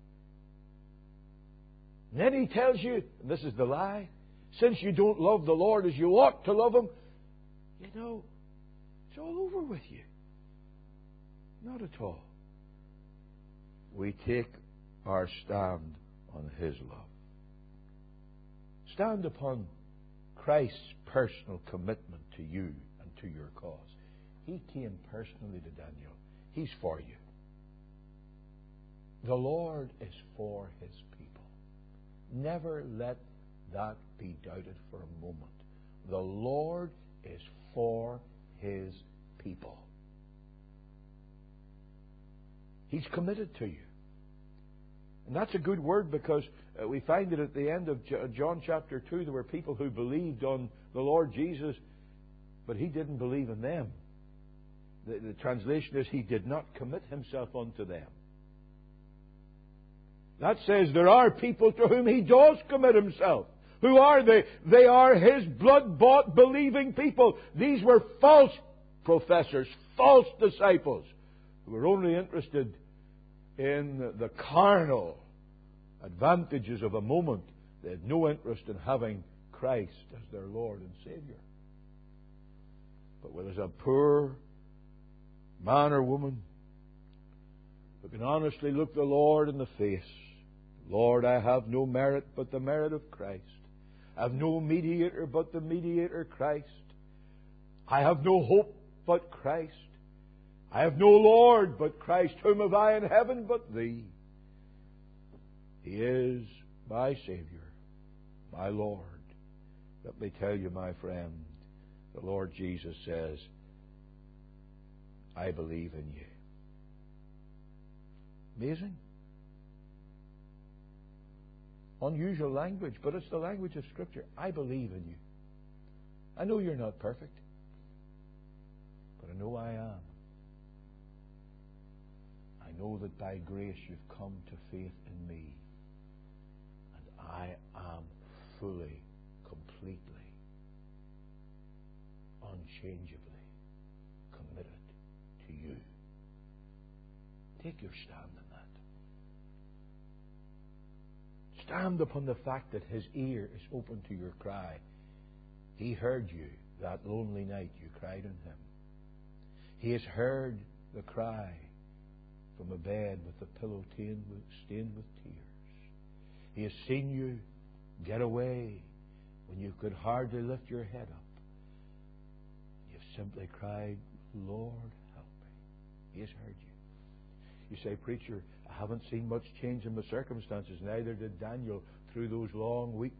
And then he tells you, and this is the lie, since you don't love the Lord as you ought to love Him, it's all over with you. Not at all. We take our stand on His love. Stand upon Christ's personal commitment to you and to your cause. He came personally to Daniel. He's for you. The Lord is for His people. Never let that be doubted for a moment. The Lord is for His people. He's committed to you. And that's a good word, because we find it at the end of John chapter 2. There were people who believed on the Lord Jesus, but He didn't believe in them. The translation is, He did not commit Himself unto them. That says there are people to whom He does commit Himself. Who are they? They are His blood-bought, believing people. These were false professors, false disciples, who were only interested in the carnal advantages of a moment. They had no interest in having Christ as their Lord and Savior. But when there's a poor man or woman who can honestly look the Lord in the face, Lord, I have no merit but the merit of Christ. I have no mediator but the mediator Christ. I have no hope but Christ. I have no Lord but Christ. Whom have I in heaven but Thee? He is my Saviour, my Lord. Let me tell you, my friend, the Lord Jesus says, I believe in you. Amazing. Unusual language, but it's the language of Scripture. I believe in you. I know you're not perfect, but I know I am. I know that by grace you've come to faith in me, and I am fully, completely, unchangeably committed to you. Take your stand in that. Stand upon the fact that His ear is open to your cry. He heard you that lonely night you cried on Him. He has heard the cry from a bed with the pillow stained with tears. He has seen you get away when you could hardly lift your head up. You've simply cried, Lord, help me. He has heard you. You say, preacher, I haven't seen much change in my circumstances. Neither did Daniel through those long weeks.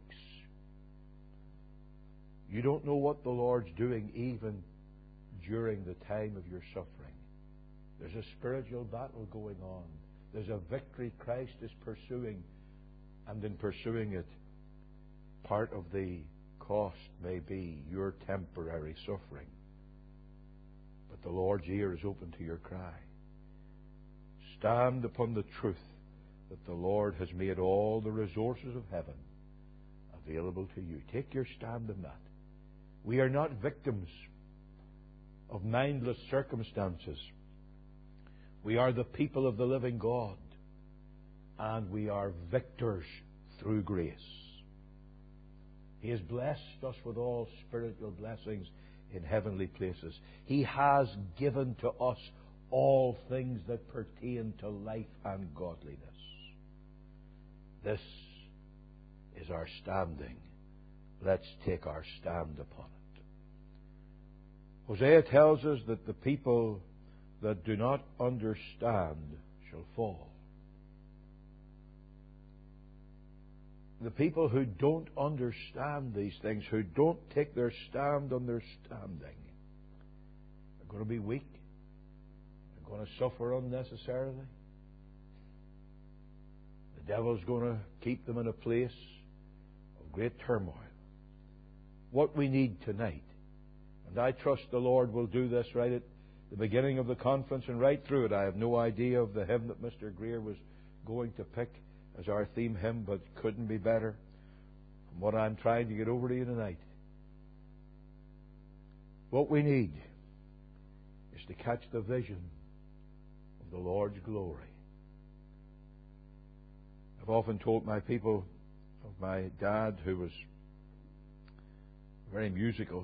You don't know what the Lord's doing even during the time of your suffering. There's a spiritual battle going on. There's a victory Christ is pursuing, and in pursuing it, part of the cost may be your temporary suffering. But the Lord's ear is open to your cry. Stand upon the truth that the Lord has made all the resources of heaven available to you. Take your stand in that. We are not victims of mindless circumstances. We are the people of the living God, and we are victors through grace. He has blessed us with all spiritual blessings in heavenly places. He has given to us all things that pertain to life and godliness. This is our standing. Let's take our stand upon it. Hosea tells us that the people that do not understand shall fall. The people who don't understand these things, who don't take their stand on their standing, are going to be weak. They're going to suffer unnecessarily. The devil's going to keep them in a place of great turmoil. What we need tonight, and I trust the Lord will do this right at the beginning of the conference and right through it. I have no idea of the hymn that Mr. Greer was going to pick as our theme hymn, but couldn't be better from what I'm trying to get over to you tonight. What we need is to catch the vision of the Lord's glory. I've often told my people of my dad, who was very musical,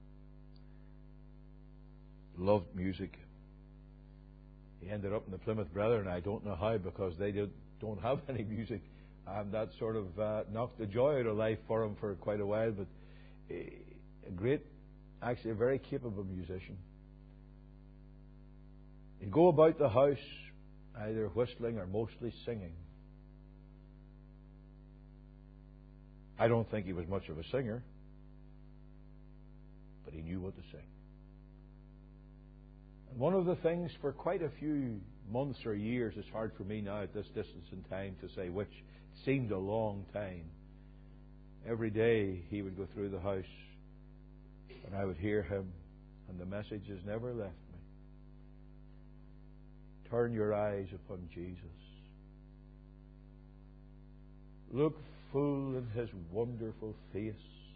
loved music. He ended up in the Plymouth Brethren. I don't know how, because they don't have any music, and that sort of knocked the joy out of life for him for quite a while. But actually a very capable musician. He'd go about the house either whistling or mostly singing. I don't think he was much of a singer, but he knew what to sing. And one of the things for quite a few months or years, it's hard for me now at this distance in time to say which, it seemed a long time. Every day he would go through the house and I would hear him, and the message has never left me. Turn your eyes upon Jesus. Look full in His wonderful face,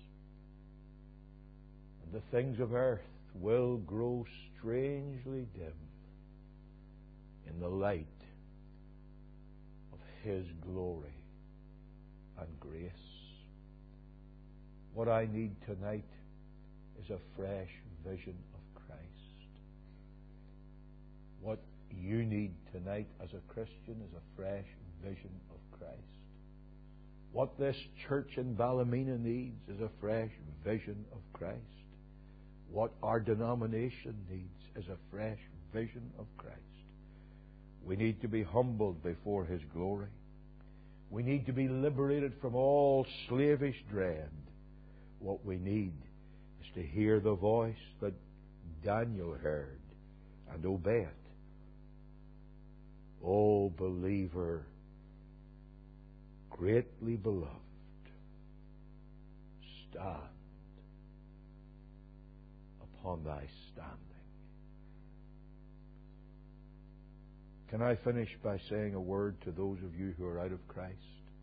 and the things of earth will grow strangely dim in the light of His glory and grace. What I need tonight is a fresh vision of What you need tonight as a Christian is a fresh vision of Christ. What this church in Ballymena needs is a fresh vision of Christ. What our denomination needs is a fresh vision of Christ. We need to be humbled before His glory. We need to be liberated from all slavish dread. What we need is to hear the voice that Daniel heard and obey it. O believer, greatly beloved, stand upon thy standing. Can I finish by saying a word to those of you who are out of Christ?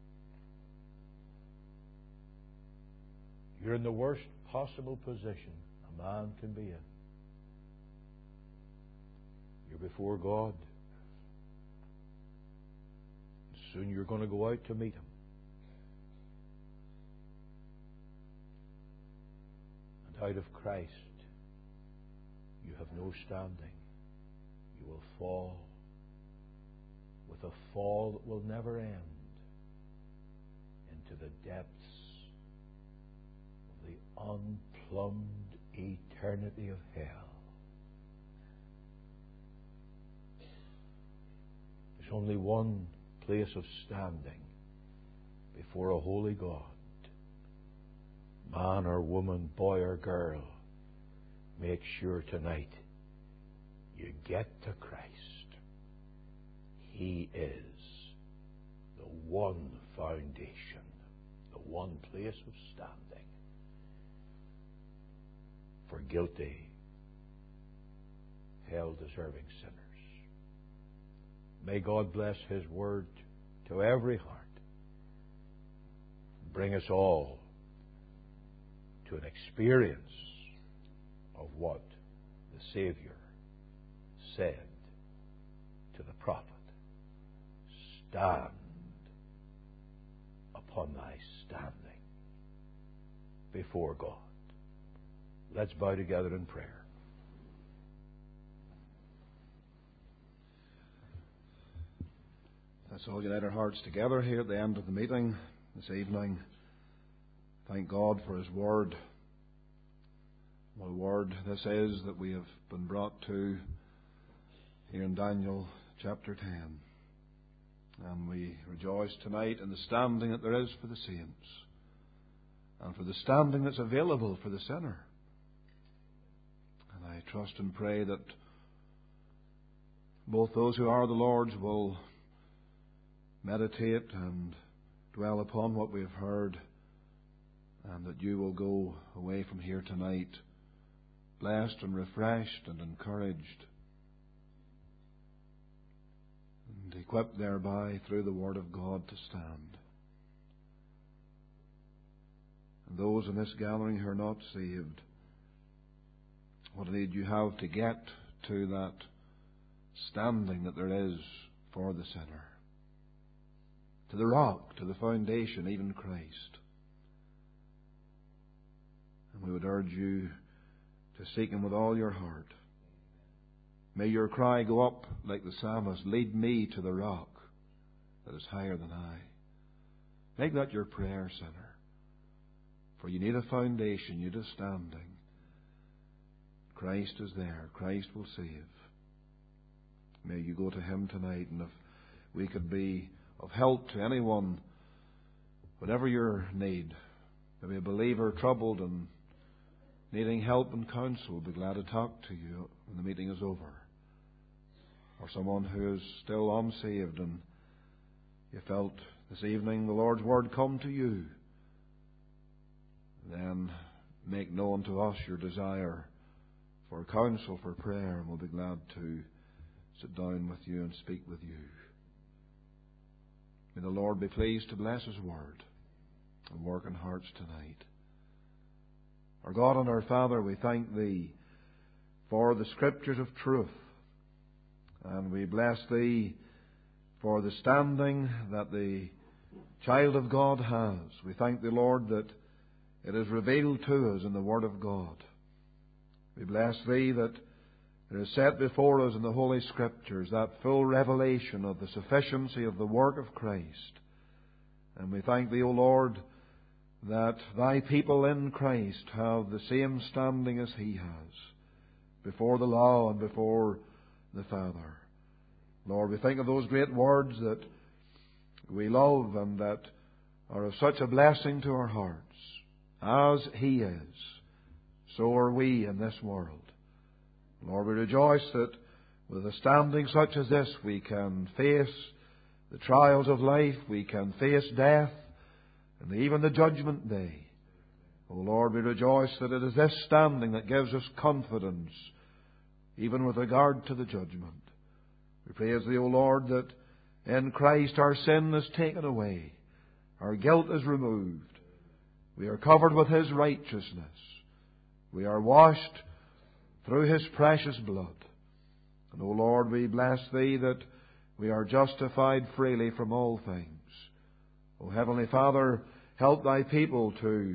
You're in the worst possible position a man can be in. You're before God. Soon you're going to go out to meet Him. And out of Christ, you have no standing. You will fall with a fall that will never end into the depths of the unplumbed eternity of hell. There's only one place of standing before a holy God. Man or woman, boy or girl, make sure tonight you get to Christ. He is the one foundation, the one place of standing for guilty, hell-deserving sinners. May God bless His Word to every heart. Bring us all to an experience of what the Savior said to the prophet. Stand upon thy standing before God. Let's bow together in prayer. Let's all unite our hearts together here at the end of the meeting this evening. Thank God for His Word. What a Word this is that we have been brought to here in Daniel chapter 10. And we rejoice tonight in the standing that there is for the saints and for the standing that's available for the sinner. And I trust and pray that both those who are the Lord's will meditate and dwell upon what we have heard, and that you will go away from here tonight blessed and refreshed and encouraged and equipped thereby through the Word of God to stand. And those in this gathering who are not saved, what need you have to get to that standing that there is for the sinner? To the rock, to the foundation, even Christ. And we would urge you to seek Him with all your heart. May your cry go up like the psalmist, lead me to the rock that is higher than I. Make that your prayer, sinner. For you need a foundation, you need a standing. Christ is there. Christ will save. May you go to Him tonight, and if we could be of help to anyone, whatever your need, maybe a believer troubled and needing help and counsel, will be glad to talk to you when the meeting is over. Or someone who is still unsaved and you felt this evening the Lord's Word come to you, then make known to us your desire for counsel, for prayer, and we'll be glad to sit down with you and speak with you. May the Lord be pleased to bless His Word and work in hearts tonight. Our God and our Father, we thank Thee for the Scriptures of truth, and we bless Thee for the standing that the child of God has. We thank Thee, Lord, that it is revealed to us in the Word of God. We bless Thee that There is set before us in the Holy Scriptures that full revelation of the sufficiency of the work of Christ. And we thank Thee, O Lord, that Thy people in Christ have the same standing as He has before the law and before the Father. Lord, we think of those great words that we love and that are of such a blessing to our hearts. As He is, so are we in this world. Lord, we rejoice that with a standing such as this, we can face the trials of life, we can face death, and even the judgment day. O Lord, we rejoice that it is this standing that gives us confidence, even with regard to the judgment. We praise Thee, O Lord, that in Christ our sin is taken away, our guilt is removed, we are covered with His righteousness, we are washed through His precious blood. And, O Lord, we bless Thee that we are justified freely from all things. O Heavenly Father, help Thy people to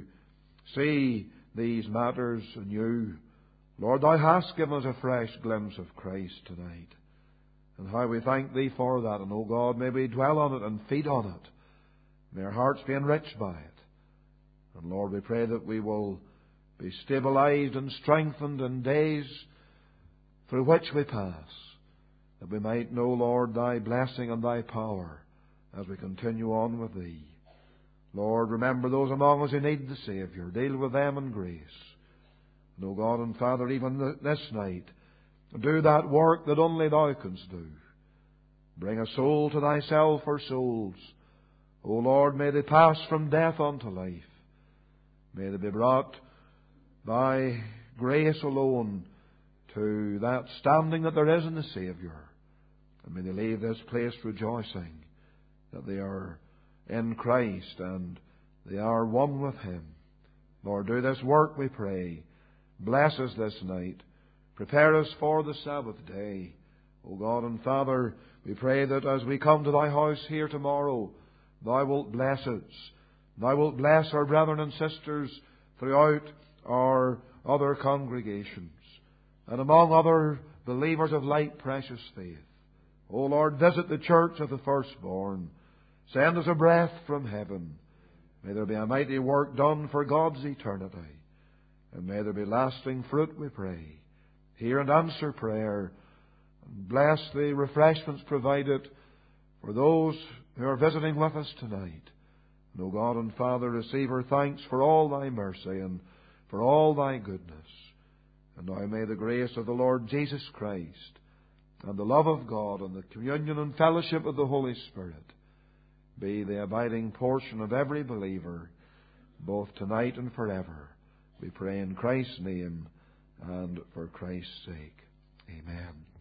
see these matters anew. Lord, Thou hast given us a fresh glimpse of Christ tonight. And how we thank Thee for that. And, O God, may we dwell on it and feed on it. May our hearts be enriched by it. And, Lord, we pray that we will be stabilized and strengthened in days through which we pass, that we might know, Lord, Thy blessing and Thy power as we continue on with Thee. Lord, remember those among us who need the Saviour. Deal with them in grace. And, O God and Father, even this night, do that work that only Thou canst do. Bring a soul to Thyself, or souls. O Lord, may they pass from death unto life. May they be brought by grace alone to that standing that there is in the Saviour. And may they leave this place rejoicing that they are in Christ and they are one with Him. Lord, do this work, we pray. Bless us this night. Prepare us for the Sabbath day. O God and Father, we pray that as we come to Thy house here tomorrow, Thou wilt bless us. Thou wilt bless our brethren and sisters throughout our other congregations, and among other believers of like precious faith. O Lord, visit the church of the firstborn. Send us a breath from heaven. May there be a mighty work done for God's eternity. And may there be lasting fruit, we pray. Hear and answer prayer. And bless the refreshments provided for those who are visiting with us tonight. And, O God and Father, receive our thanks for all Thy mercy and for all Thy goodness. And now may the grace of the Lord Jesus Christ and the love of God and the communion and fellowship of the Holy Spirit be the abiding portion of every believer, both tonight and forever. We pray in Christ's name and for Christ's sake. Amen.